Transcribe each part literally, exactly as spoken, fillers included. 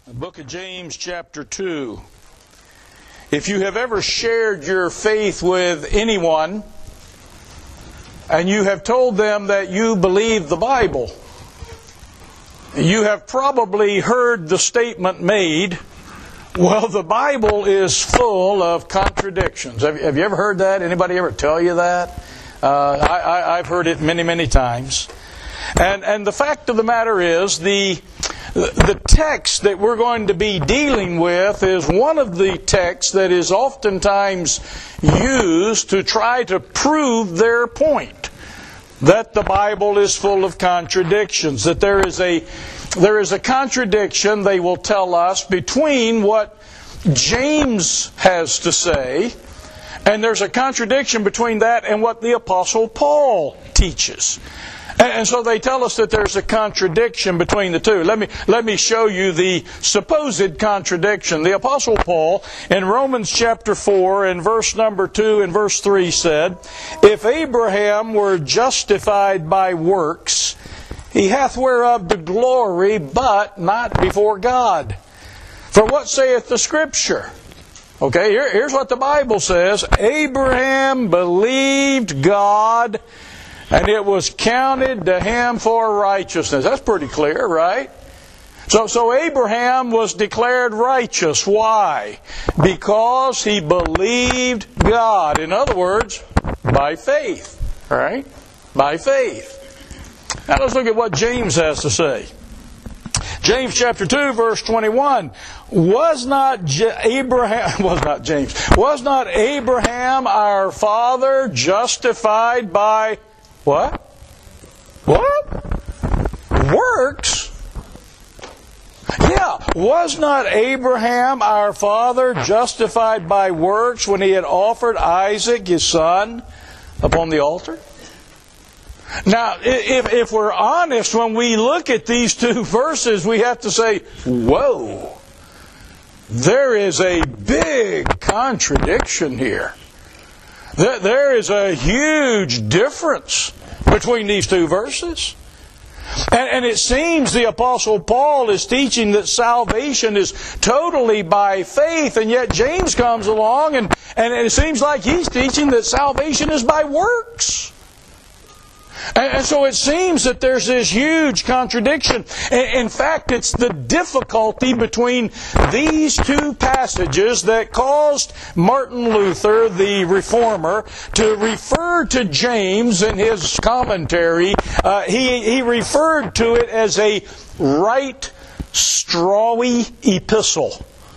The book of James, chapter two. If you have ever shared your faith with anyone, and you have told them that you believe the Bible, you have probably heard the statement made, well, the Bible is full of contradictions. Have, have you ever heard that? Anybody ever tell you that? Uh, I, I, I've heard it many, many times. And, and the fact of the matter is, the The text that we're going to be dealing with is one of the texts that is oftentimes used to try to prove their point. That the Bible is full of contradictions. That there is a, there is a contradiction, they will tell us, between what James has to say, and there's a contradiction between that and what the Apostle Paul teaches. And so they tell us that there's a contradiction between the two. Let me, let me show you the supposed contradiction. The Apostle Paul, in Romans chapter four, in verse number two and verse three said, "If Abraham were justified by works, he hath whereof the glory, but not before God. For what saith the Scripture?" Okay, here, here's what the Bible says. "Abraham believed God, and it was counted to him for righteousness." That's pretty clear, right? So, so Abraham was declared righteous. Why? Because he believed God. In other words, by faith. Right? By faith. Now let's look at what James has to say. James chapter two, verse twenty-one. Was not J- Abraham, was not James, was not Abraham our father justified by What? What? Works? Yeah. Was not Abraham our father justified by works when he had offered Isaac his son upon the altar? Now, if, if we're honest, when we look at these two verses, we have to say, whoa, there is a big contradiction here. There is a huge difference between these two verses. And, and it seems the Apostle Paul is teaching that salvation is totally by faith, and yet James comes along and, and it seems like he's teaching that salvation is by works. And, and so it seems that there's this huge contradiction. In fact, it's the difficulty between these two passages that caused Martin Luther, the Reformer, to refer to James in his commentary. Uh, he, he referred to it as a right strawy epistle.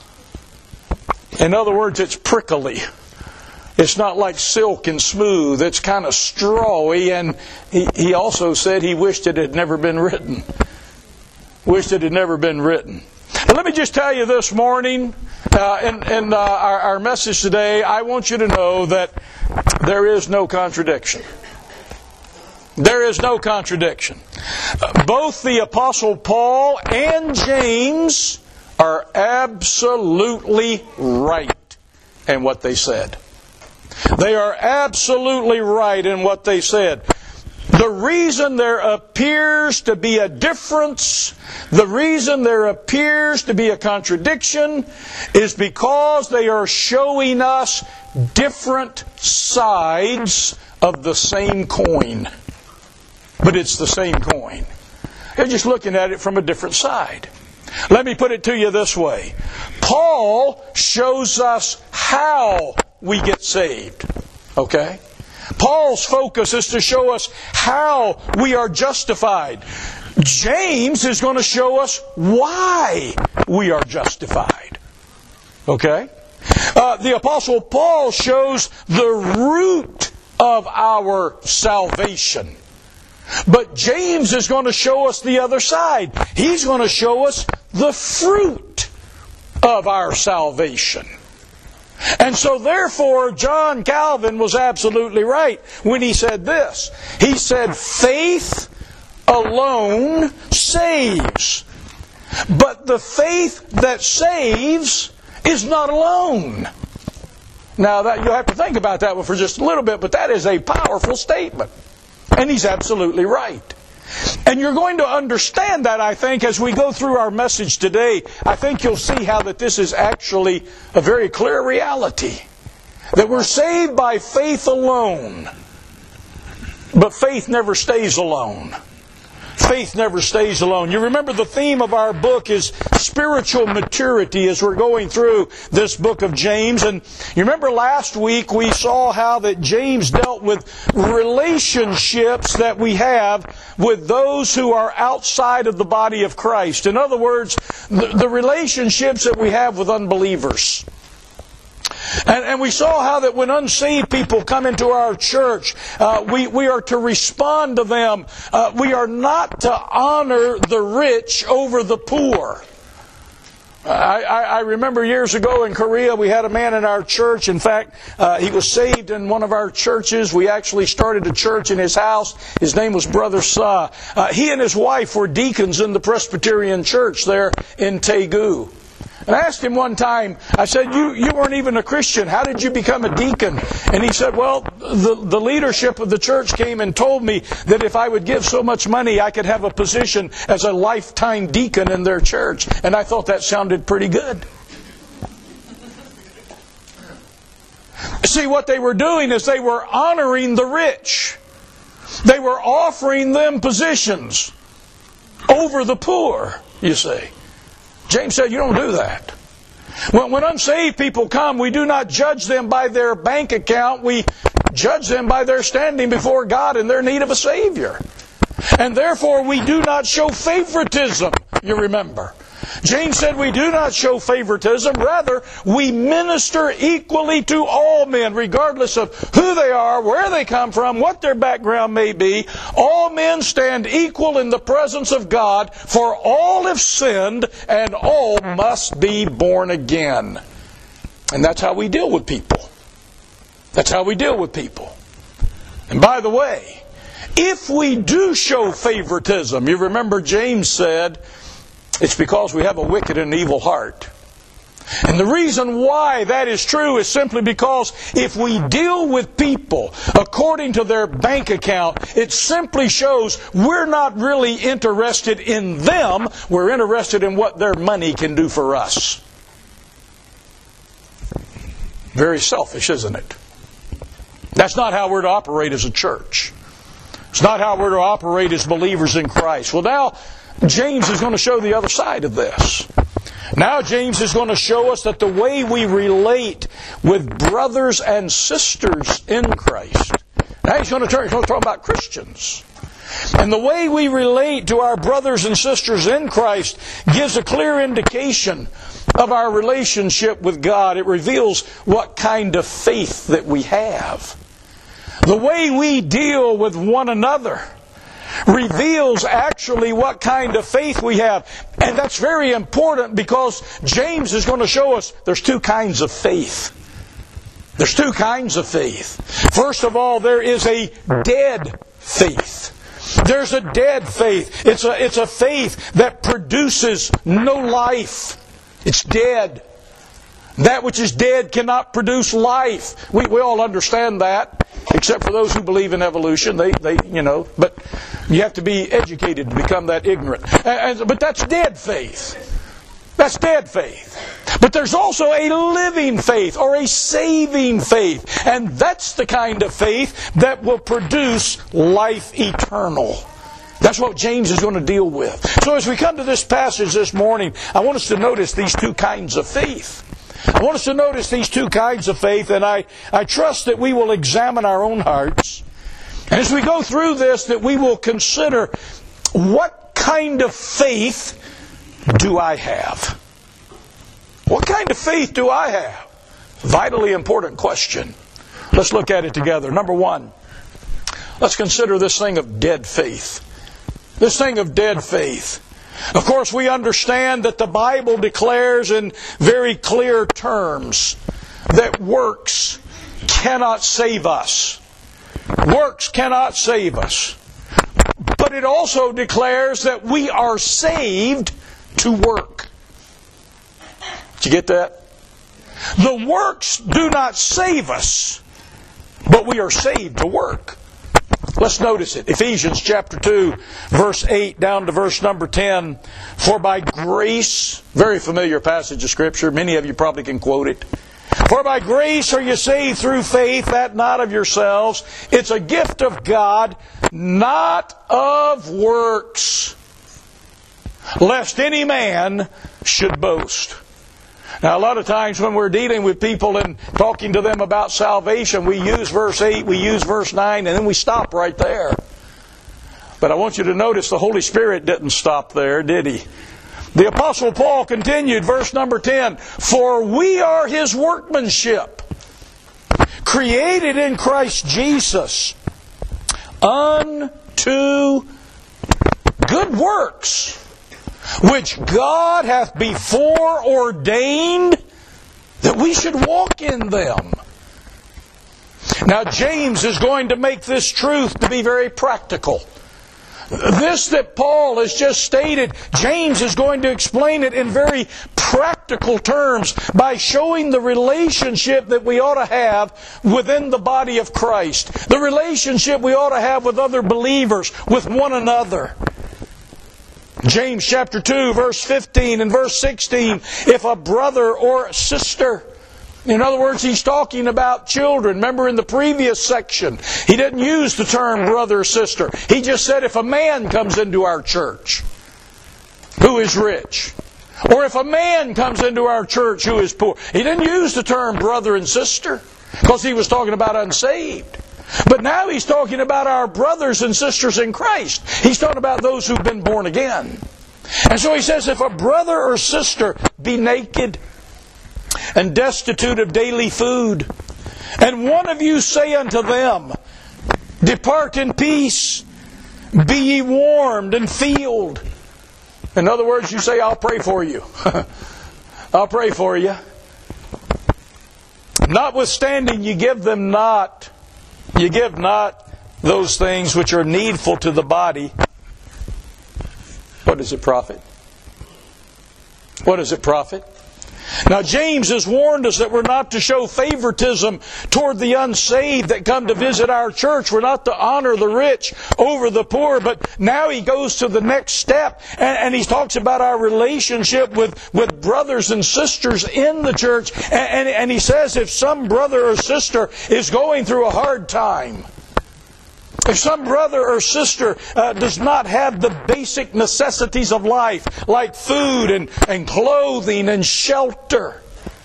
In other words, it's prickly. It's not like silk and smooth. It's kind of strawy. And he, he also said he wished it had never been written. Wished it had never been written. Now, let me just tell you this morning, uh, in, in uh, our, our message today, I want you to know that there is no contradiction. There is no contradiction. Uh, both the Apostle Paul and James are absolutely right in what they said. They are absolutely right in what they said. The reason there appears to be a difference, the reason there appears to be a contradiction, is because they are showing us different sides of the same coin. But it's the same coin. They're just looking at it from a different side. Let me put it to you this way. Paul shows us how we get saved. Okay? Paul's focus is to show us how we are justified. James is going to show us why we are justified. Okay? Uh, the Apostle Paul shows the root of our salvation. But James is going to show us the other side. He's going to show us the fruit of our salvation. And so therefore, John Calvin was absolutely right when he said this. He said, faith alone saves. But the faith that saves is not alone. Now, that, you'll have to think about that one for just a little bit, but that is a powerful statement. And he's absolutely right. And you're going to understand that, I think, as we go through our message today. I think you'll see how that this is actually a very clear reality. That we're saved by faith alone. But faith never stays alone. Faith never stays alone. You remember the theme of our book is spiritual maturity as we're going through this book of James. And you remember last week we saw how that James dealt with relationships that we have with those who are outside of the body of Christ. In other words, the, the relationships that we have with unbelievers. And, and we saw how that when unsaved people come into our church, uh, we, we are to respond to them. Uh, we are not to honor the rich over the poor. I, I, I remember years ago in Korea, we had a man in our church. In fact, uh, he was saved in one of our churches. We actually started a church in his house. His name was Brother Sa. Uh, he and his wife were deacons in the Presbyterian church there in Daegu. And I asked him one time, I said, you, you weren't even a Christian. How did you become a deacon? And he said, well, the, the leadership of the church came and told me that if I would give so much money, I could have a position as a lifetime deacon in their church. And I thought that sounded pretty good. See, what they were doing is they were honoring the rich. They were offering them positions over the poor, you see. James said, you don't do that. When, when unsaved people come, we do not judge them by their bank account. We judge them by their standing before God and their need of a Savior. And therefore, we do not show favoritism, you remember. James said we do not show favoritism. Rather, we minister equally to all men, regardless of who they are, where they come from, what their background may be. All men stand equal in the presence of God, for all have sinned and all must be born again. And that's how we deal with people. That's how we deal with people. And by the way, if we do show favoritism, you remember James said, it's because we have a wicked and evil heart. And the reason why that is true is simply because if we deal with people according to their bank account, it simply shows we're not really interested in them. We're interested in what their money can do for us. Very selfish, isn't it? That's not how we're to operate as a church. It's not how we're to operate as believers in Christ. Well, now, James is going to show the other side of this. Now James is going to show us that the way we relate with brothers and sisters in Christ. Now he's going to turn, he's going to talk about Christians. And the way we relate to our brothers and sisters in Christ gives a clear indication of our relationship with God. It reveals what kind of faith that we have. The way we deal with one another reveals actually what kind of faith we have. And that's very important because James is going to show us there's two kinds of faith. There's two kinds of faith. First of all, there is a dead faith. There's a dead faith. It's a, it's a faith that produces no life. It's dead. That which is dead cannot produce life. We, we all understand that, except for those who believe in evolution. They, they, you know, but you have to be educated to become that ignorant. And, and, but that's dead faith. That's dead faith. But there's also a living faith or a saving faith. And that's the kind of faith that will produce life eternal. That's what James is going to deal with. So as we come to this passage this morning, I want us to notice these two kinds of faith. I want us to notice these two kinds of faith, and I, I trust that we will examine our own hearts. And as we go through this, that we will consider what kind of faith do I have? What kind of faith do I have? Vitally important question. Let's look at it together. Number one, let's consider this thing of dead faith. This thing of dead faith. Of course, we understand that the Bible declares in very clear terms that works cannot save us. Works cannot save us. But it also declares that we are saved to work. Did you get that? The works do not save us, but we are saved to work. Let's notice it. Ephesians chapter two, verse eight down to verse number ten. For by grace, very familiar passage of Scripture, many of you probably can quote it. For by grace are you saved through faith, that not of yourselves. It's a gift of God, not of works, lest any man should boast. Now, a lot of times when we're dealing with people and talking to them about salvation, we use verse eight, we use verse nine, and then we stop right there. But I want you to notice the Holy Spirit didn't stop there, did He? The Apostle Paul continued, verse number ten, For we are His workmanship, created in Christ Jesus, unto good works, which God hath before ordained that we should walk in them. Now James is going to make this truth to be very practical. This that Paul has just stated, James is going to explain it in very practical terms by showing the relationship that we ought to have within the body of Christ. The relationship we ought to have with other believers, with one another. James chapter two, verse fifteen and verse sixteen, if a brother or a sister, in other words, he's talking about children. Remember in the previous section, he didn't use the term brother or sister. He just said if a man comes into our church who is rich, or if a man comes into our church who is poor. He didn't use the term brother and sister because he was talking about unsaved. But now he's talking about our brothers and sisters in Christ. He's talking about those who've been born again. And so he says, if a brother or sister be naked and destitute of daily food, and one of you say unto them, Depart in peace, be ye warmed and filled. In other words, you say, I'll pray for you. I'll pray for you. Notwithstanding, you give them not You give not those things which are needful to the body. What does it profit? What does it profit? Now James has warned us that we're not to show favoritism toward the unsaved that come to visit our church. We're not to honor the rich over the poor. But now he goes to the next step and, and he talks about our relationship with, with brothers and sisters in the church. And, and, and he says if some brother or sister is going through a hard time, if some brother or sister uh, does not have the basic necessities of life, like food and, and clothing and shelter,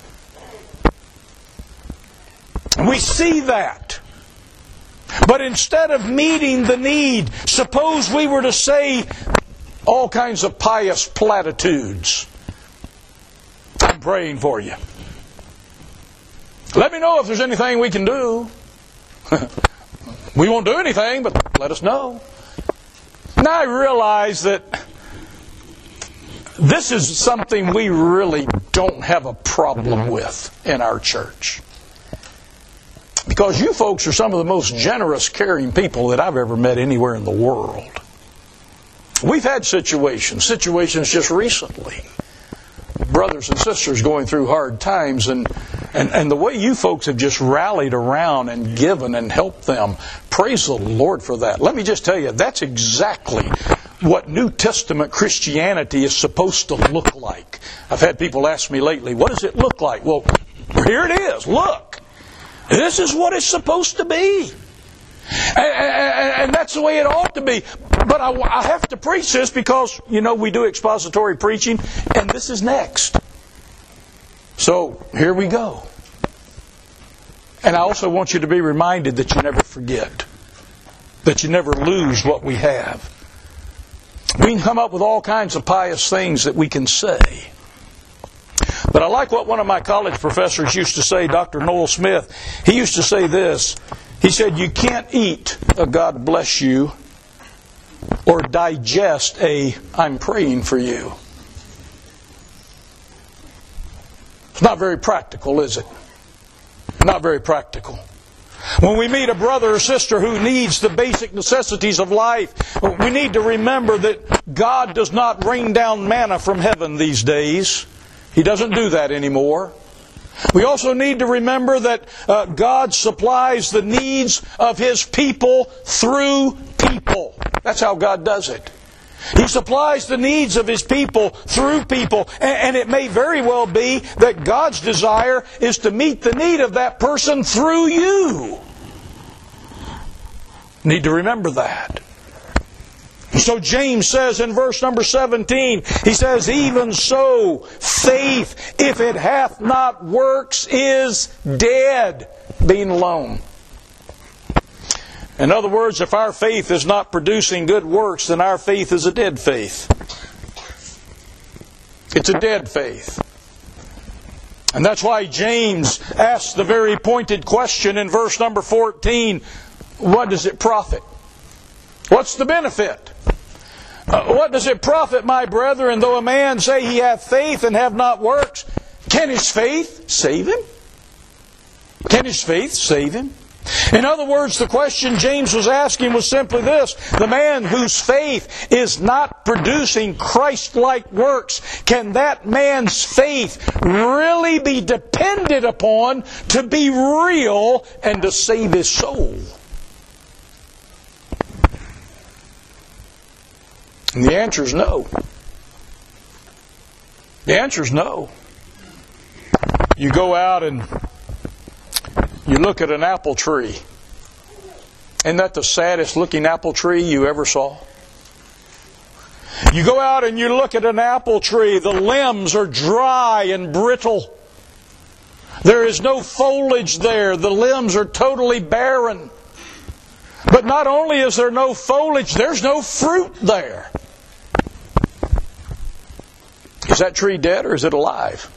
we see that. But instead of meeting the need, suppose we were to say all kinds of pious platitudes. I'm praying for you. Let me know if there's anything we can do. We won't do anything, but let us know. Now I realize that this is something we really don't have a problem with in our church. Because you folks are some of the most generous, caring people that I've ever met anywhere in the world. We've had situations, situations just recently. Brothers and sisters going through hard times, and, and, and the way you folks have just rallied around and given and helped them, praise the Lord for that. Let me just tell you, that's exactly what New Testament Christianity is supposed to look like. I've had people ask me lately, what does it look like? Well, here it is, look. This is what it's supposed to be. And, and, and that's the way it ought to be. But I, I have to preach this because, you know, we do expository preaching, and this is next. So, here we go. And I also want you to be reminded that you never forget. That you never lose what we have. We can come up with all kinds of pious things that we can say. But I like what one of my college professors used to say, Doctor Noel Smith. He used to say this. He said, you can't eat a God bless you or digest a I'm praying for you. It's not very practical, is it? Not very practical. When we meet a brother or sister who needs the basic necessities of life, we need to remember that God does not rain down manna from heaven these days. He doesn't do that anymore. We also need to remember that uh, God supplies the needs of His people through people. That's how God does it. He supplies the needs of His people through people. And, and it may very well be that God's desire is to meet the need of that person through you. Need to remember that. So James says in verse number seventeen, he says, even so, faith, if it hath not works, is dead, being alone. In other words, if our faith is not producing good works, then our faith is a dead faith. It's a dead faith. And that's why James asks the very pointed question in verse number fourteen, what does it profit? What's the benefit? Uh, what does it profit, my brethren, though a man say he hath faith and have not works? Can his faith save him? Can his faith save him? In other words, the question James was asking was simply this. The man whose faith is not producing Christ-like works, can that man's faith really be depended upon to be real and to save his soul? And the answer is no. The answer is no. You go out and you look at an apple tree. Isn't that the saddest looking apple tree you ever saw? You go out and you look at an apple tree. The limbs are dry and brittle. There is no foliage there. The limbs are totally barren. But not only is there no foliage, there's no fruit there. Is that tree dead or is it alive?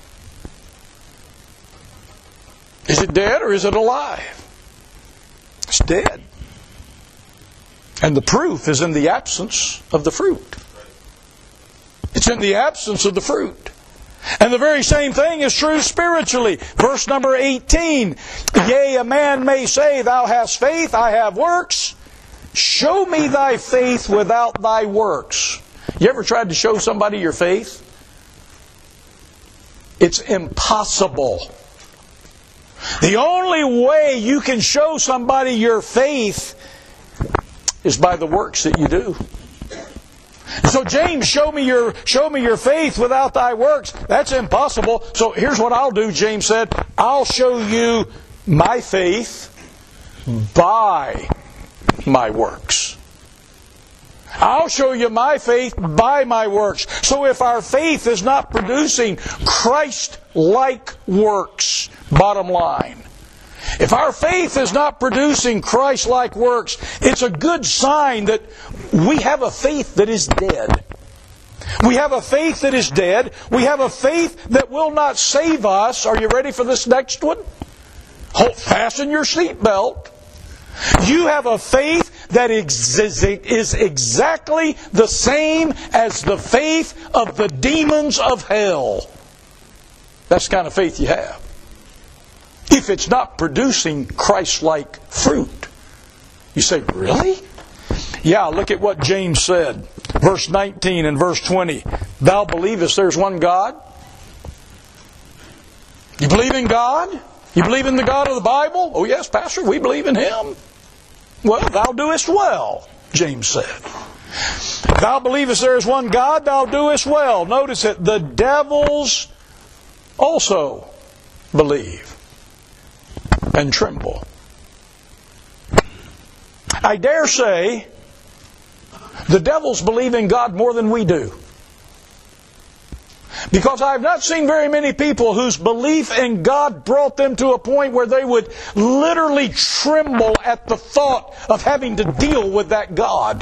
Is it dead or is it alive? It's dead. And the proof is in the absence of the fruit. It's in the absence of the fruit. And the very same thing is true spiritually. Verse number eighteen. Yea, a man may say, thou hast faith, I have works. Show me thy faith without thy works. You ever tried to show somebody your faith? It's impossible. The only way you can show somebody your faith is by the works that you do. So James, show me your show me your faith without thy works. That's impossible. So here's what I'll do, James said. I'll show you my faith by my works. I'll show you my faith by my works. So if our faith is not producing Christ-like works, bottom line, if our faith is not producing Christ-like works, it's a good sign that we have a faith that is dead. We have a faith that is dead. We have a faith that will not save us. Are you ready for this next one? Hold, fasten your seatbelt. You have a faith that is exactly the same as the faith of the demons of hell. That's the kind of faith you have. If it's not producing Christ-like fruit. You say, really? Yeah, look at what James said. Verse nineteen and verse twenty. Thou believest there's one God? You believe in God? You believe in the God of the Bible? Oh yes, Pastor, we believe in Him. Well, thou doest well, James said. Thou believest there is one God, thou doest well. Notice it, the devils also believe and tremble. I dare say the devils believe in God more than we do. Because I have not seen very many people whose belief in God brought them to a point where they would literally tremble at the thought of having to deal with that God.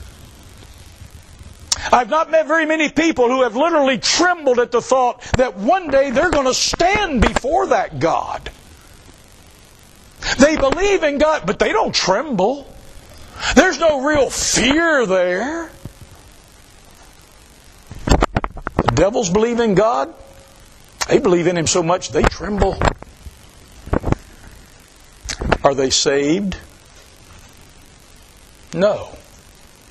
I've not met very many people who have literally trembled at the thought that one day they're going to stand before that God. They believe in God, but they don't tremble. There's no real fear there. The devils believe in God. They believe in Him so much they tremble. Are they saved? No.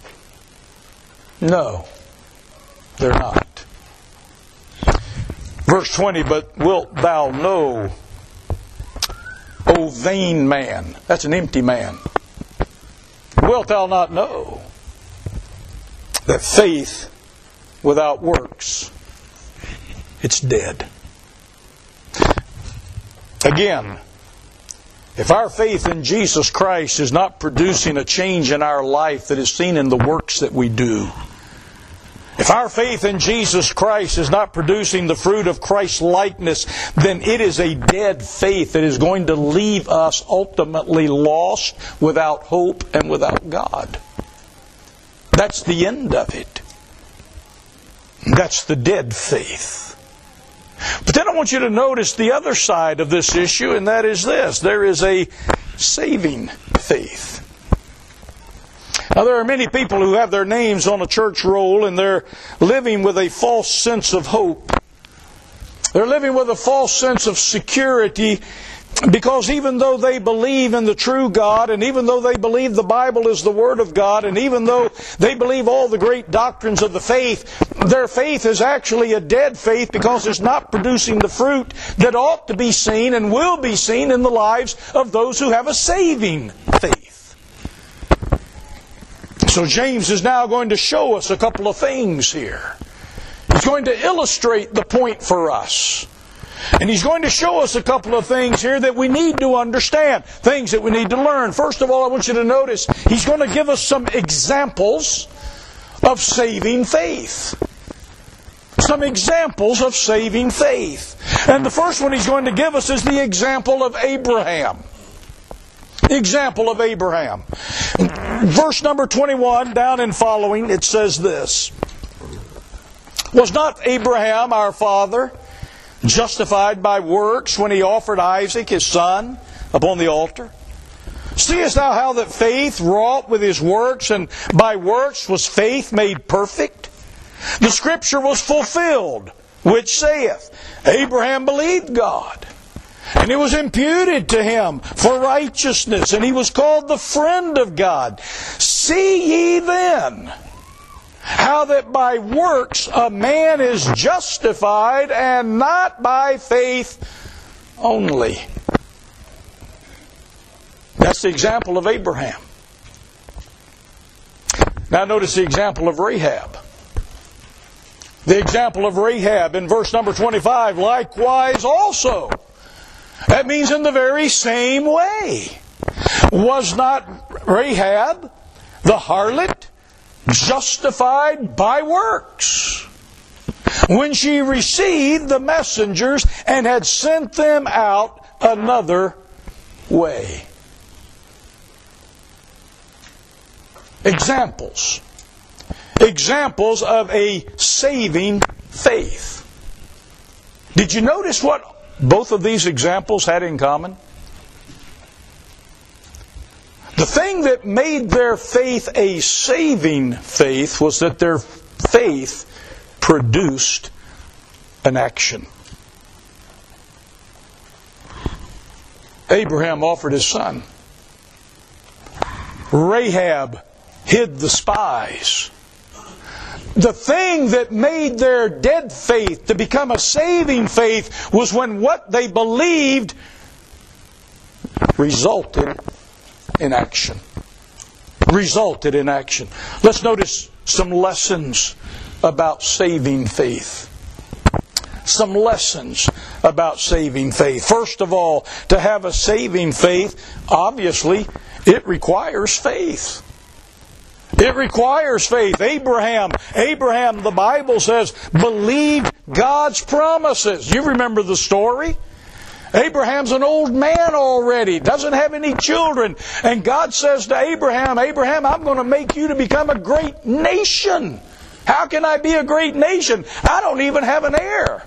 No, they're not. Verse twenty, but wilt thou know, O vain man? That's an empty man. Wilt thou not know that faith without works, it's dead? Again, if our faith in Jesus Christ is not producing a change in our life that is seen in the works that we do, if our faith in Jesus Christ is not producing the fruit of Christ's likeness, then it is a dead faith that is going to leave us ultimately lost, without hope, and without God. That's the end of it. That's the dead faith. But then I want you to notice the other side of this issue, and that is this. There is a saving faith. Now, there are many people who have their names on a church roll, and they're living with a false sense of hope. They're living with a false sense of security, because even though they believe in the true God, and even though they believe the Bible is the Word of God, and even though they believe all the great doctrines of the faith, their faith is actually a dead faith, because it's not producing the fruit that ought to be seen and will be seen in the lives of those who have a saving faith. So James is now going to show us a couple of things here. He's going to illustrate the point for us. And he's going to show us a couple of things here that we need to understand, things that we need to learn. First of all, I want you to notice, he's going to give us some examples of saving faith. Some examples of saving faith. And the first one he's going to give us is the example of Abraham. Example of Abraham. Verse number twenty-one, down and following, it says this. Was not Abraham our father justified by works when he offered Isaac his son upon the altar? Seest thou how that faith wrought with his works, and by works was faith made perfect? The scripture was fulfilled, which saith, Abraham believed God, and it was imputed to him for righteousness, and he was called the friend of God. See ye then how that by works a man is justified, and not by faith only. That's the example of Abraham. Now notice the example of Rahab. The example of Rahab in verse number twenty-five, likewise also. That means in the very same way. Was not Rahab, the harlot, justified by works when she received the messengers and had sent them out another way? Examples. Examples of a saving faith. Did you notice what both of these examples had in common? The thing that made their faith a saving faith was that their faith produced an action. Abraham offered his son. Rahab hid the spies. The thing that made their dead faith to become a saving faith was when what they believed resulted in action. Resulted in action. Let's notice some lessons about saving faith. Some lessons about saving faith. First of all, to have a saving faith, obviously, it requires faith. It requires faith. Abraham, Abraham, the Bible says, believed God's promises. You remember the story? Abraham's an old man already, doesn't have any children. And God says to Abraham, Abraham, I'm going to make you to become a great nation. How can I be a great nation? I don't even have an heir.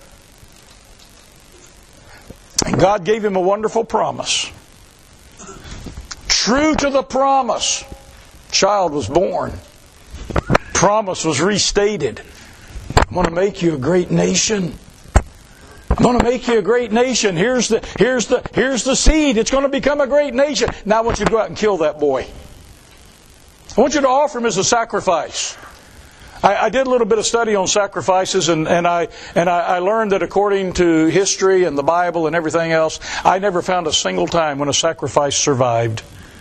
And God gave him a wonderful promise. True to the promise, child was born. Promise was restated. I'm going to make you a great nation. I'm going to make you a great nation. Here's the, here's the, here's the seed. It's going to become a great nation. Now I want you to go out and kill that boy. I want you to offer him as a sacrifice. I, I did a little bit of study on sacrifices, and, and, I, and I, I learned that according to history and the Bible and everything else, I never found a single time when a sacrifice survived.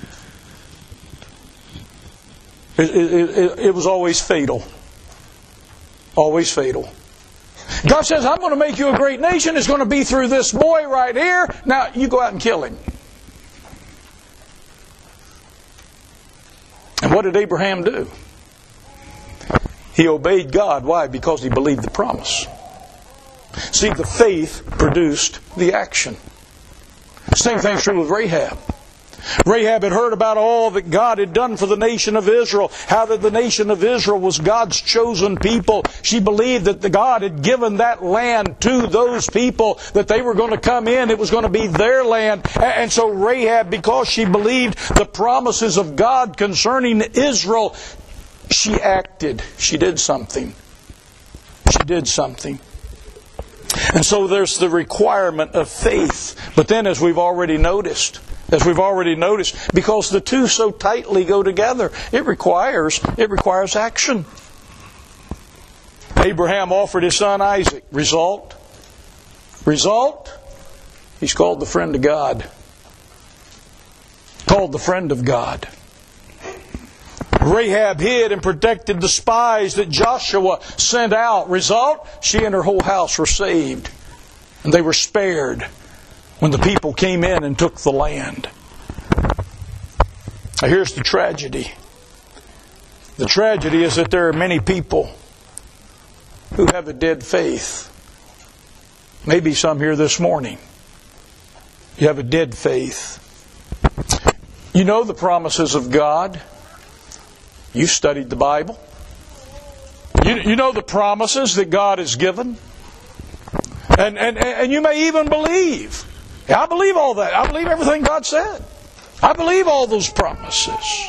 It, it, it, it was always fatal. Always fatal. God says, I'm going to make you a great nation. It's going to be through this boy right here. Now, you go out and kill him. And what did Abraham do? He obeyed God. Why? Because he believed the promise. See, the faith produced the action. Same thing's true with Rahab. Rahab had heard about all that God had done for the nation of Israel, how that the nation of Israel was God's chosen people. She believed that the God had given that land to those people, that they were going to come in, it was going to be their land. And so Rahab, because she believed the promises of God concerning Israel, she acted. She did something. She did something. And so there's the requirement of faith. But then, as we've already noticed, As we've already noticed, because the two so tightly go together, it requires, it requires action. Abraham offered his son Isaac. Result? Result? He's called the friend of God. Called the friend of God. Rahab hid and protected the spies that Joshua sent out. Result? She and her whole house were saved. And they were spared when the people came in and took the land. Now here's the tragedy. The tragedy is that there are many people who have a dead faith. Maybe some here this morning. You have a dead faith. You know the promises of God. You studied the Bible. You, you know the promises that God has given. And, and, and you may even believe. Yeah, I believe all that. I believe everything God said. I believe all those promises.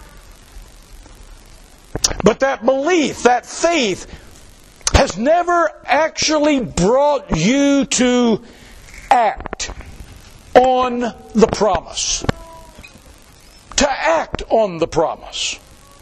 But that belief, that faith, has never actually brought you to act on the promise. To act on the promise.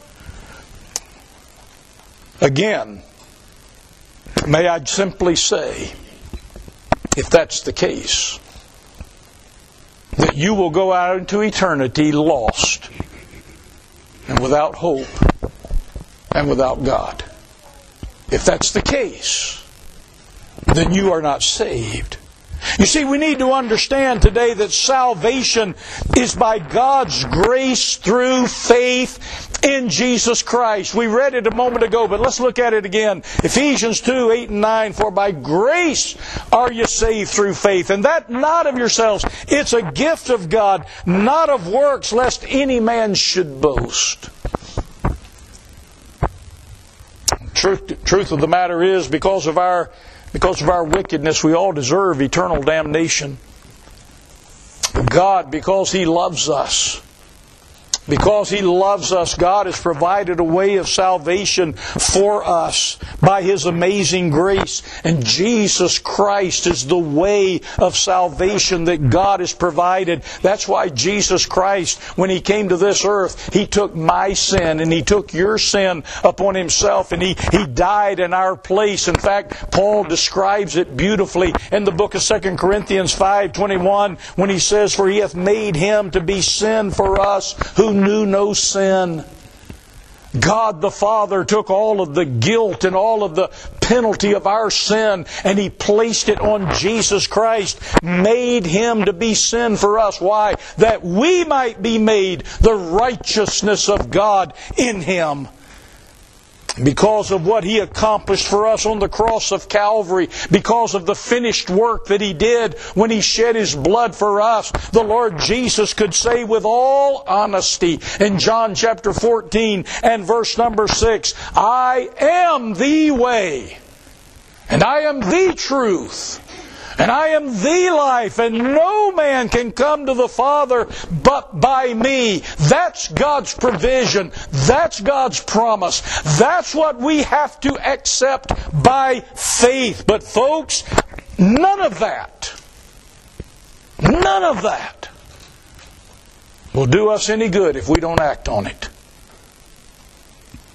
Again, may I simply say, if that's the case, that you will go out into eternity lost and without hope and without God. If that's the case, then you are not saved. You see, we need to understand today that salvation is by God's grace through faith in Jesus Christ. We read it a moment ago, but let's look at it again. Ephesians two, eight and nine, for by grace are you saved through faith, and that not of yourselves. It's a gift of God, not of works, lest any man should boast. Truth, truth of the matter is, because of our Because of our wickedness, we all deserve eternal damnation. God, because He loves us, because He loves us, God has provided a way of salvation for us by His amazing grace. And Jesus Christ is the way of salvation that God has provided. That's why Jesus Christ, when He came to this earth, He took my sin and He took your sin upon Himself, and He, he died in our place. In fact, Paul describes it beautifully in the book of Second Corinthians five twenty-one when he says, for He hath made Him to be sin for us who knew no sin. God the Father took all of the guilt and all of the penalty of our sin, and He placed it on Jesus Christ, made Him to be sin for us. Why? That we might be made the righteousness of God in Him. Because of what He accomplished for us on the cross of Calvary, because of the finished work that He did when He shed His blood for us, the Lord Jesus could say with all honesty in John chapter fourteen and verse number six, I am the way, and I am the truth, and I am the life, and no man can come to the Father but by me. That's God's provision. That's God's promise. That's what we have to accept by faith. But folks, none of that, none of that will do us any good if we don't act on it.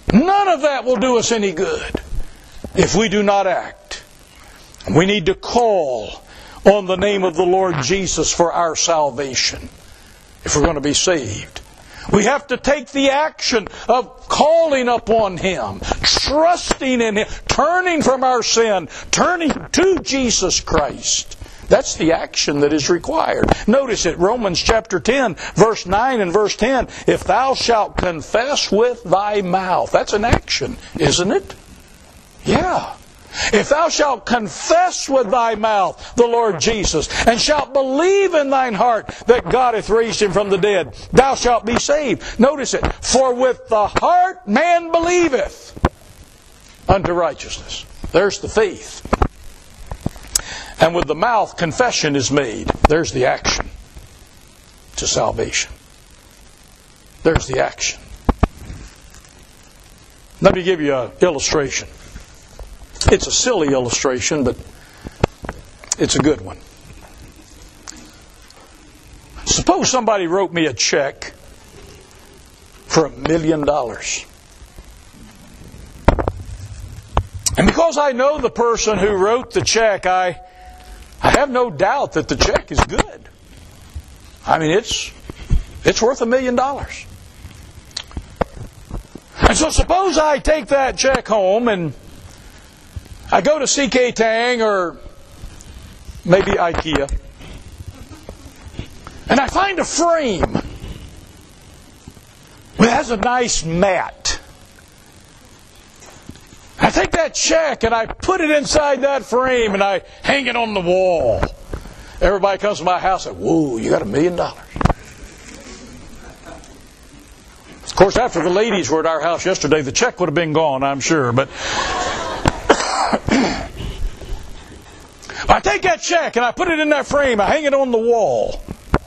None of that will do us any good if we do not act. We need to call on the name of the Lord Jesus for our salvation if we're going to be saved. We have to take the action of calling upon Him, trusting in Him, turning from our sin, turning to Jesus Christ. That's the action that is required. Notice it, Romans chapter ten, verse nine and verse ten. If thou shalt confess with thy mouth. That's an action, isn't it? Yeah. If thou shalt confess with thy mouth the Lord Jesus, and shalt believe in thine heart that God hath raised Him from the dead, thou shalt be saved. Notice it. For with the heart man believeth unto righteousness. There's the faith. And with the mouth confession is made. There's the action to salvation. There's the action. Let me give you an illustration. It's a silly illustration, but it's a good one. Suppose somebody wrote me a check for a million dollars. And because I know the person who wrote the check, I, I have no doubt that the check is good. I mean, it's, it's worth a million dollars. And so suppose I take that check home and I go to C K Tang or maybe IKEA, and I find a frame that has a nice mat. I take that check and I put it inside that frame and I hang it on the wall. Everybody comes to my house and, whoa, you got a million dollars. Of course, after the ladies were at our house yesterday, the check would have been gone, I'm sure, but I take that check and I put it in that frame. I hang it on the wall.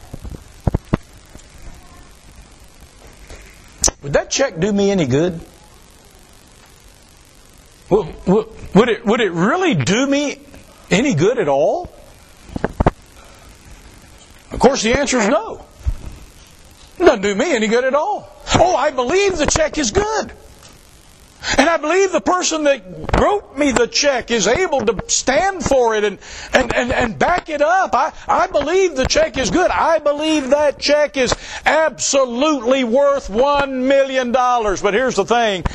Would that check do me any good? Would it, would it really do me any good at all? Of course, the answer is no. It doesn't do me any good at all. Oh, I believe the check is good. And I believe the person that wrote me the check is able to stand for it and, and, and, and back it up. I, I believe the check is good. I believe that check is absolutely worth one million dollars. But here's the thing.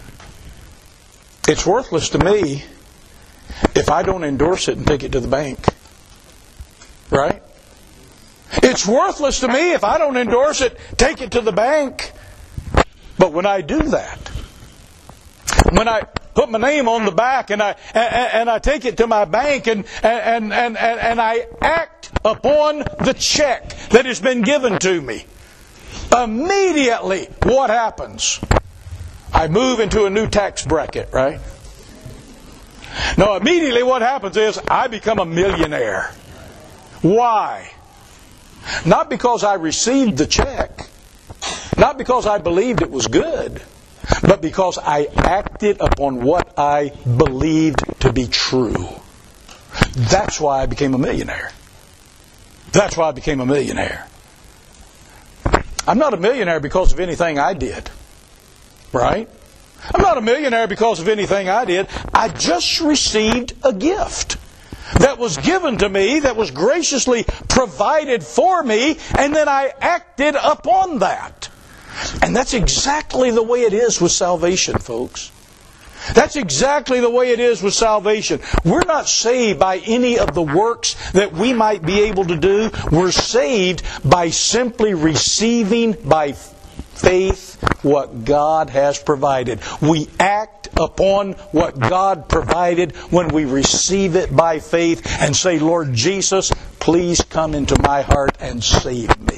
It's worthless to me if I don't endorse it and take it to the bank. Right? It's worthless to me if I don't endorse it, take it to the bank. But when I do that, when I put my name on the back and I and, and I take it to my bank and and, and, and and I act upon the check that has been given to me, immediately what happens? I move into a new tax bracket, right? No, immediately what happens is I become a millionaire. Why? Not because I received the check, not because I believed it was good, but because I acted upon what I believed to be true. That's why I became a millionaire. That's why I became a millionaire. I'm not a millionaire because of anything I did. Right? I'm not a millionaire because of anything I did. I just received a gift that was given to me, that was graciously provided for me, and then I acted upon that. And that's exactly the way it is with salvation, folks. That's exactly the way it is with salvation. We're not saved by any of the works that we might be able to do. We're saved by simply receiving by faith what God has provided. We act upon what God provided when we receive it by faith and say, Lord Jesus, please come into my heart and save me.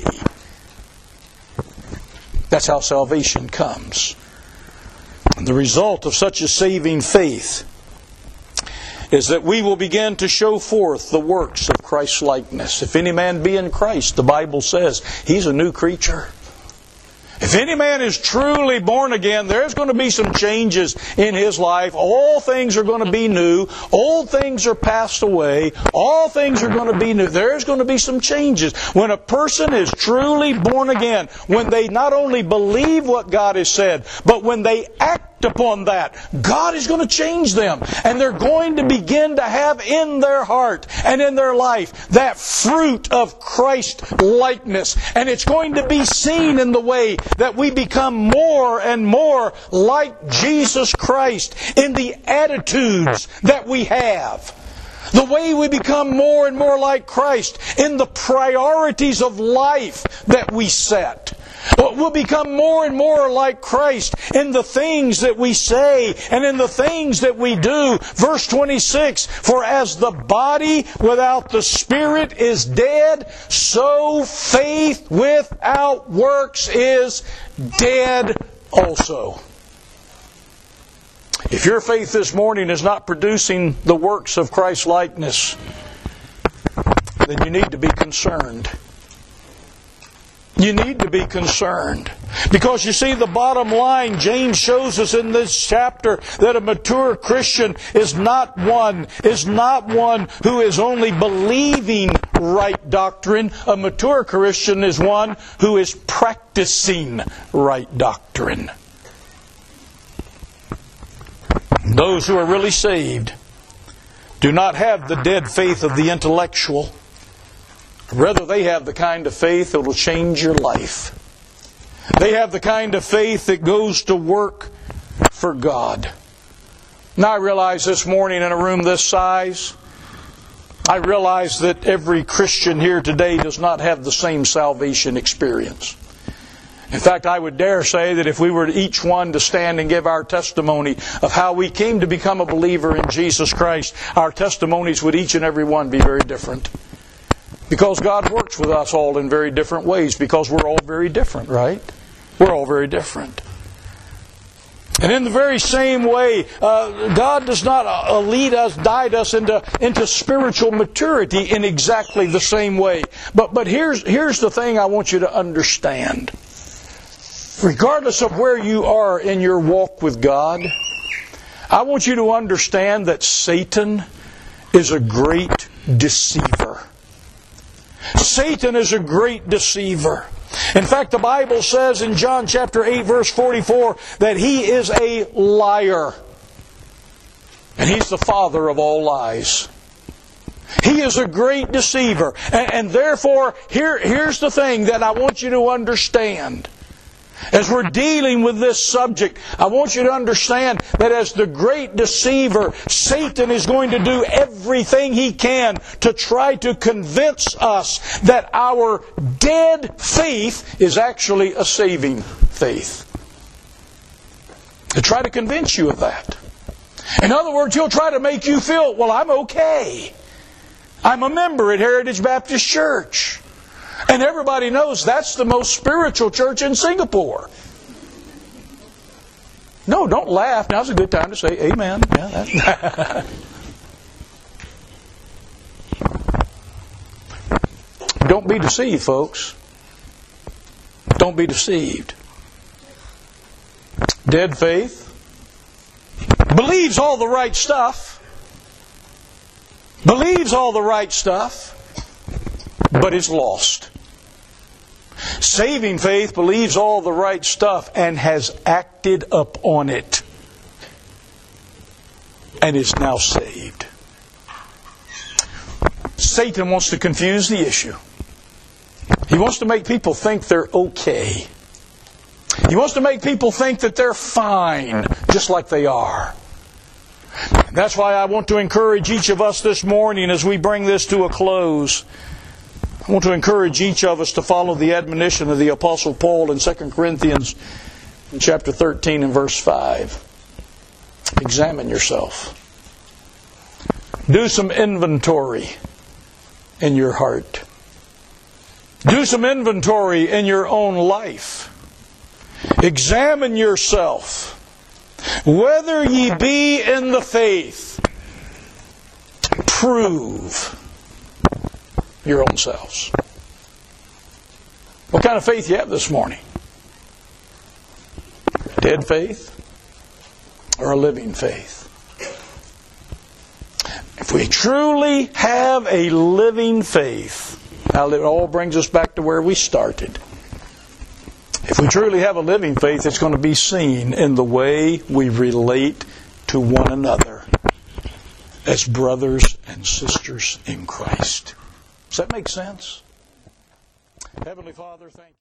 That's how salvation comes. And the result of such a saving faith is that we will begin to show forth the works of Christ's likeness. If any man be in Christ, the Bible says, he's a new creature. If any man is truly born again, there's going to be some changes in his life. All things are going to be new. Old things are passed away. All things are going to be new. There's going to be some changes. When a person is truly born again, when they not only believe what God has said, but when they act act upon that, God is going to change them. And they're going to begin to have in their heart and in their life that fruit of Christ-likeness. And it's going to be seen in the way that we become more and more like Jesus Christ in the attitudes that we have. The way we become more and more like Christ in the priorities of life that we set. We'll become more and more like Christ in the things that we say and in the things that we do. Verse twenty-six, for as the body without the Spirit is dead, so faith without works is dead also. If your faith this morning is not producing the works of Christ-likeness, then you need to be concerned. You need to be concerned. Because you see, the bottom line, James shows us in this chapter that a mature Christian is not one, is not one who is only believing right doctrine. A mature Christian is one who is practicing right doctrine. Those who are really saved do not have the dead faith of the intellectual. Rather, they have the kind of faith that will change your life. They have the kind of faith that goes to work for God. Now, I realize this morning in a room this size, I realize that every Christian here today does not have the same salvation experience. In fact, I would dare say that if we were each one to stand and give our testimony of how we came to become a believer in Jesus Christ, our testimonies would each and every one be very different. Because God works with us all in very different ways, because we're all very different, right? We're all very different. And in the very same way, uh, God does not uh, lead us, guide us into, into spiritual maturity in exactly the same way. But, but here's, here's the thing I want you to understand. Regardless of where you are in your walk with God, I want you to understand that Satan is a great deceiver. Satan is a great deceiver. In fact, the Bible says in John chapter eight, verse forty-four, that he is a liar. And he's the father of all lies. He is a great deceiver. And, and therefore, here, here's the thing that I want you to understand. As we're dealing with this subject, I want you to understand that as the great deceiver, Satan is going to do everything he can to try to convince us that our dead faith is actually a saving faith. To try to convince you of that. In other words, he'll try to make you feel, well, I'm okay. I'm a member at Heritage Baptist Church. And everybody knows that's the most spiritual church in Singapore. No, don't laugh. Now's a good time to say amen. Yeah, that's... Don't be deceived, folks. Don't be deceived. Dead faith believes all the right stuff. Believes all the right stuff. But is lost. Saving faith believes all the right stuff and has acted upon it and is now saved. Satan wants to confuse the issue. He wants to make people think they're okay. He wants to make people think that they're fine, just like they are. That's why I want to encourage each of us this morning as we bring this to a close. I want to encourage each of us to follow the admonition of the Apostle Paul in Second Corinthians in chapter thirteen and verse five. Examine yourself. Do some inventory in your heart. Do some inventory in your own life. Examine yourself. Whether ye be in the faith, prove your own selves. What kind of faith you have this morning? Dead faith or a living faith? If we truly have a living faith, now it all brings us back to where we started. If If we truly have a living faith, it's going to be seen in the way we relate to one another as brothers and sisters in Christ. Does that make sense? Heavenly Father, thank you.